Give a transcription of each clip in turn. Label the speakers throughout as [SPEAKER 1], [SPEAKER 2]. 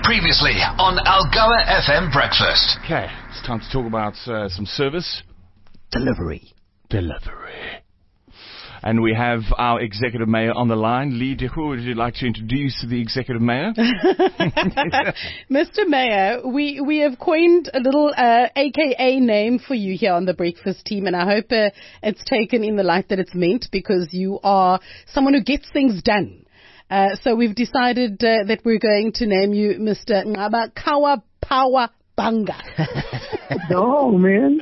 [SPEAKER 1] Previously on Algoa FM Breakfast.
[SPEAKER 2] Okay, it's time to talk about some service. Delivery. And we have our Executive Mayor on the line. Lee Dehu, would you like to introduce the Executive Mayor?
[SPEAKER 3] Mr. Mayor, we have coined a little AKA name for you here on the Breakfast team, and I hope it's taken in the light that it's meant, because you are someone who gets things done. So we've decided that we're going to name you Mr. Ngaba Kawa Power Banga.
[SPEAKER 4] No, man.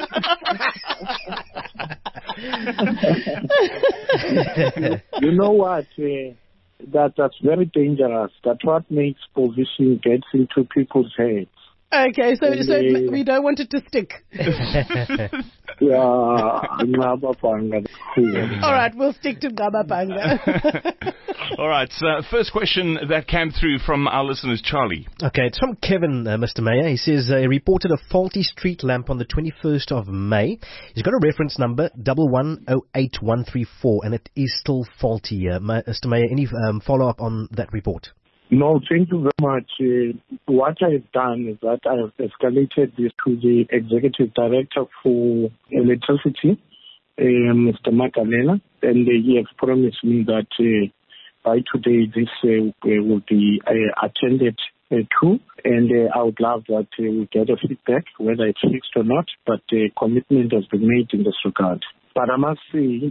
[SPEAKER 4] You know what? That's very dangerous. That's what makes position gets into people's heads.
[SPEAKER 3] Okay, so we don't want it to stick.
[SPEAKER 4] Yeah, Ngaba Banga.
[SPEAKER 3] All right, we'll stick to Ngaba Banga.
[SPEAKER 2] All right, so first question that came through from our listeners, Charlie.
[SPEAKER 5] Okay, it's from Kevin, Mr. Mayor. He says he reported a faulty street lamp on the 21st of May. He's got a reference number, 1108134, and it is still faulty. Mr. Mayor, any follow-up on that report?
[SPEAKER 4] No, thank you very much. What I've done is that I have escalated this to the Executive Director for Electricity, Mr. Makalela, and he has promised me that by today this will be attended to, and I would love that we get a feedback whether it's fixed or not, but commitment has been made in this regard. But I must say,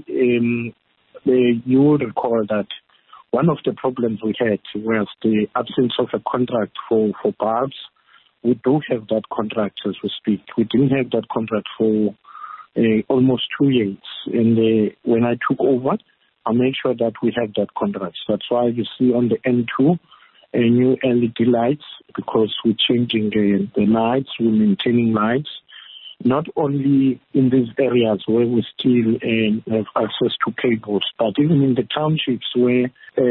[SPEAKER 4] you will recall that one of the problems we had was the absence of a contract for bulbs. We do have that contract as we speak. We didn't have that contract for almost 2 years. And when I took over, I made sure that we have that contract. That's why you see on the N2 new LED lights, because we're changing the lights, we're maintaining lights. Not only in these areas where we still have access to cables, but even in the townships where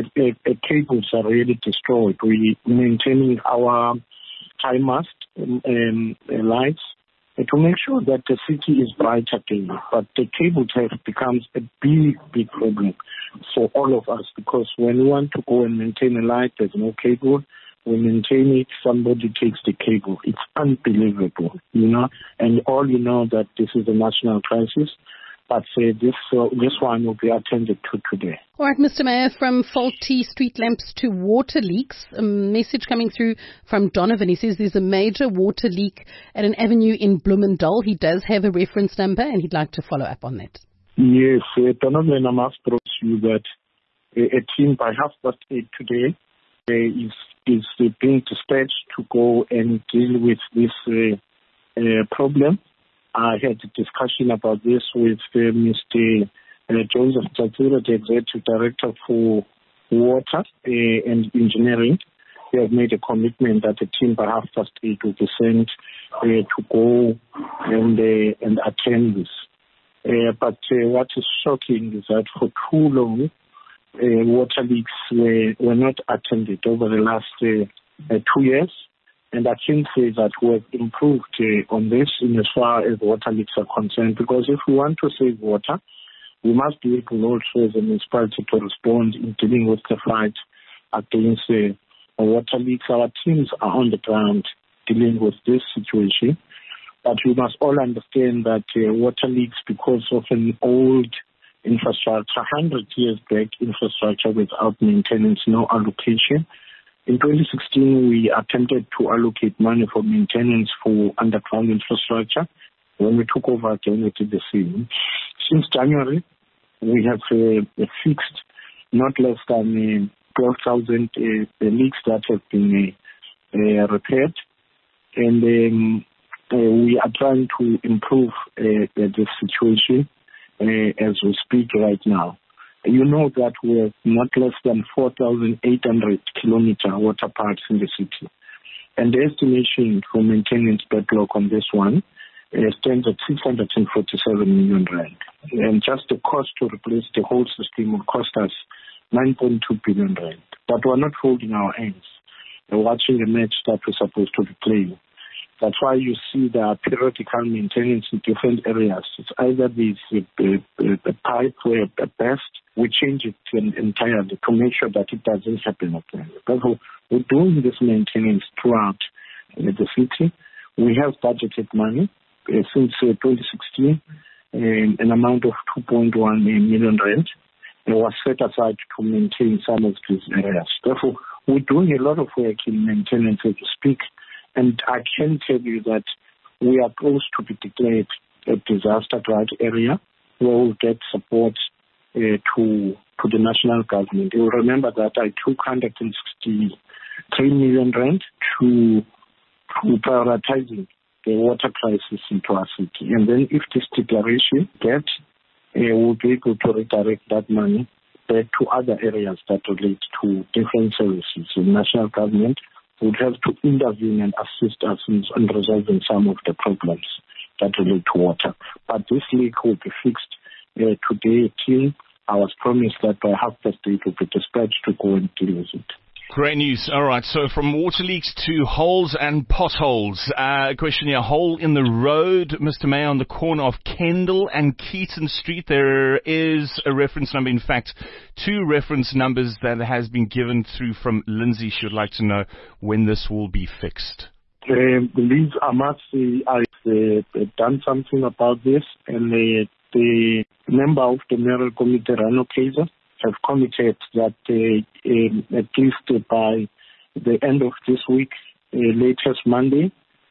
[SPEAKER 4] cables are really destroyed, we're maintaining our high mast lights to make sure that the city is bright again. But the cable theft becomes a big problem for all of us, because when we want to go and maintain a light, there's no cable. We maintain it, somebody takes the cable. It's unbelievable, and all you know that this is a national crisis, but this one will be attended to today.
[SPEAKER 3] All right, Mr. Mayor, from faulty street lamps to water leaks, a message coming through from Donovan. He says there's a major water leak at an avenue in Bloemendal. He does have a reference number, and he'd like to follow up on that.
[SPEAKER 4] Yes, Donovan, I must promise you that a team by 8:30 today is being dispatched to go and deal with this problem. I had a discussion about this with Mr. Joseph Tsatsira, the Executive Director for Water and Engineering. They have made a commitment that a team by 8:30 will be sent to go and attend this. But what is shocking is that for too long, water leaks were not attended over the last 2 years, and I can say that we have improved on this in as far as water leaks are concerned, because if we want to save water, we must be able also as a municipality to respond in dealing with the fight against water leaks. Our teams are on the ground dealing with this situation, but we must all understand that water leaks because of an old infrastructure, 100 years back infrastructure without maintenance, no allocation. In 2016, we attempted to allocate money for maintenance for underground infrastructure. When we took over again, we did the same. Since January, we have fixed not less than 12,000 leaks that have been repaired. And we are trying to improve this situation as we speak right now. You know that we have not less than 4,800 kilometer water pipes in the city. And the estimation for maintenance backlog on this one stands at 647 million rand. And just the cost to replace the whole system will cost us 9.2 billion rand. But we're not holding our hands. We're watching a match that we're supposed to be playing. That's why you see the periodical maintenance in different areas. It's either the pipe where the best, we change it entirely to make sure that it doesn't happen again. Therefore, we're doing this maintenance throughout the city. We have budgeted money since 2016, an amount of 2.1 million rand. It was set aside to maintain some of these areas. Therefore, we're doing a lot of work in maintenance as we speak. And I can tell you that we are close to be declared a disaster drought area where we'll get support to the national government. You'll remember that I took 163 million rand to prioritizing the water crisis into our city. And then if this declaration gets, we'll be able to redirect that money back to other areas that relate to different services. The national government would have to intervene and assist us in resolving some of the problems that relate to water. But this leak will be fixed today. Team, I was promised that by 8:30 it will be dispatched to go and deal with it.
[SPEAKER 2] Great news. All right, so from water leaks to holes and potholes. Question here, hole in the road, Mr. Mayor, on the corner of Kendall and Keaton Street. There is a reference number, in fact, 2 reference numbers that has been given through from Lindsay. She would like to know when this will be fixed.
[SPEAKER 4] Liz, I must say I've done something about this, and the member of the mayoral committee, Rano Kaiser, have committed that at least by the end of this week, latest Monday,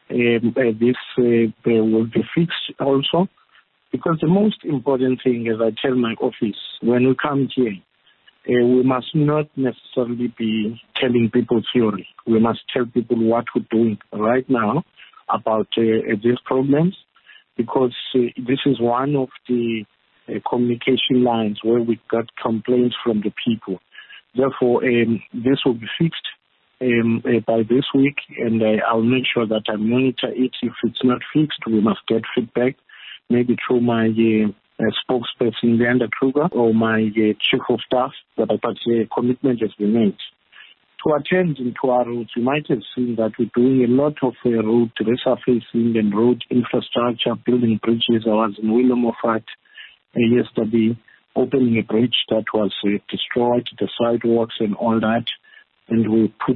[SPEAKER 4] this will be fixed also. Because the most important thing, as I tell my office, when we come here, we must not necessarily be telling people theory. We must tell people what we're doing right now about these problems, because this is one of the communication lines where we got complaints from the people. Therefore, this will be fixed by this week, and I'll make sure that I monitor it. If it's not fixed, we must get feedback, maybe through my spokesperson, Leander Kruger, or my chief of staff, but a commitment has been made. To attend into our roads, you might have seen that we're doing a lot of road resurfacing and road infrastructure, building bridges. I was in Willem Moffat yesterday, opening a bridge that was destroyed, the sidewalks and all that. And we put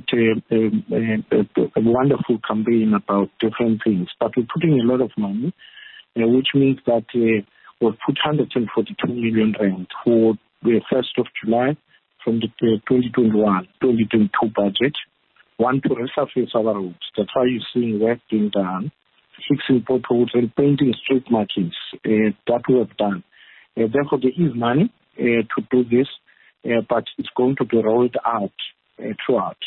[SPEAKER 4] a wonderful campaign about different things. But we're putting a lot of money, which means that we'll put 142 million rand for the 1st of July from the 2021-2022 budget. One, to resurface our roads. That's why you're seeing work being done, fixing potholes and painting street markings. That we have done. Therefore, there is money to do this, but it's going to be rolled out throughout.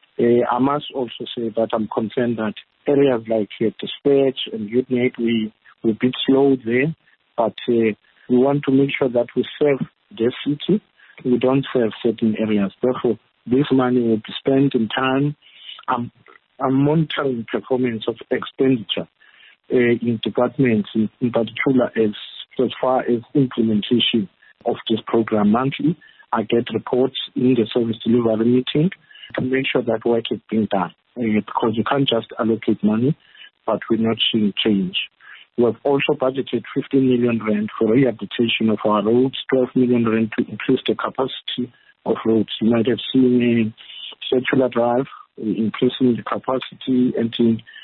[SPEAKER 4] I must also say that I'm concerned that areas like Dispatch and Unit, we're a bit slow there, but we want to make sure that we serve the city. We don't serve certain areas. Therefore, this money will be spent in time. I'm monitoring performance of expenditure in departments, in particular as far as implementation of this program monthly. I get reports in the service delivery meeting to make sure that work is being done. Because you can't just allocate money, but we're not seeing change. We have also budgeted 15 million rand for rehabilitation of our roads, 12 million rand to increase the capacity of roads. You might have seen Circular Drive, increasing the capacity and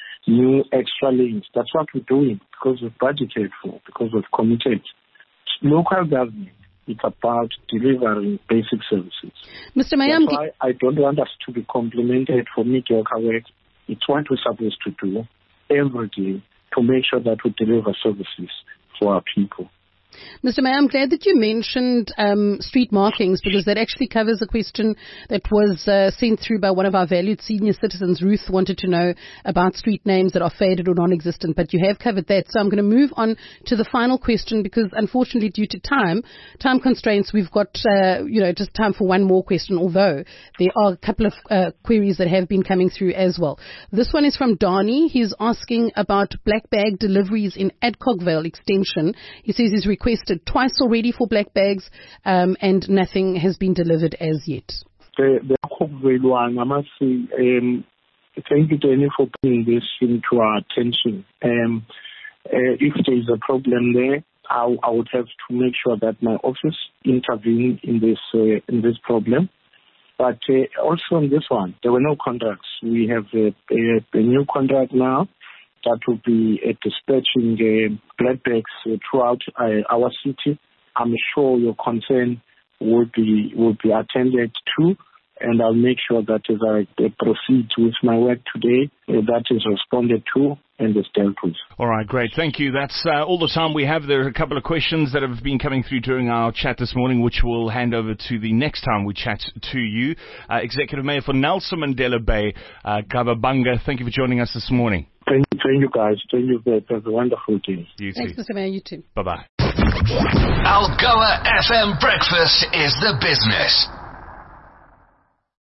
[SPEAKER 4] new extra lanes. That's what we're doing because we've budgeted for, because we've committed. Local government, it's about delivering basic services.
[SPEAKER 3] Mr. Mayor,
[SPEAKER 4] that's why I don't want us to be complimented for mediocre work. It's what we're supposed to do every day to make sure that we deliver services for our people.
[SPEAKER 3] Mr. Mayor, I'm glad that you mentioned street markings, because that actually covers a question that was sent through by one of our valued senior citizens. Ruth wanted to know about street names that are faded or non-existent, but you have covered that. So I'm going to move on to the final question, because unfortunately due to time constraints, we've got just time for one more question, although there are a couple of queries that have been coming through as well. This one is from Donnie. He's asking about black bag deliveries in Adcockvale Extension. He says he's requested twice already for black bags, and nothing has been delivered as yet.
[SPEAKER 4] The Adcockvale one, I must say, Thank you, Danny, for bringing this into our attention. If there is a problem there, I would have to make sure that my office intervene in this problem. But also on this one, there were no contracts. We have a new contract now that will be dispatching blood bags throughout our city. I'm sure your concern will be attended to, and I'll make sure that as I proceed with my work today, that is responded to and is dealt with.
[SPEAKER 2] All right, great. Thank you. That's all the time we have. There are a couple of questions that have been coming through during our chat this morning, which we'll hand over to the next time we chat to you. Executive Mayor for Nelson Mandela Bay, Gababanga, thank you for joining us this morning.
[SPEAKER 4] Thank you, guys. Thank you. Have a wonderful day.
[SPEAKER 2] You too.
[SPEAKER 3] Thanks, Mr. Mayor. You too.
[SPEAKER 2] Bye-bye.
[SPEAKER 1] Algoa FM Breakfast is the business.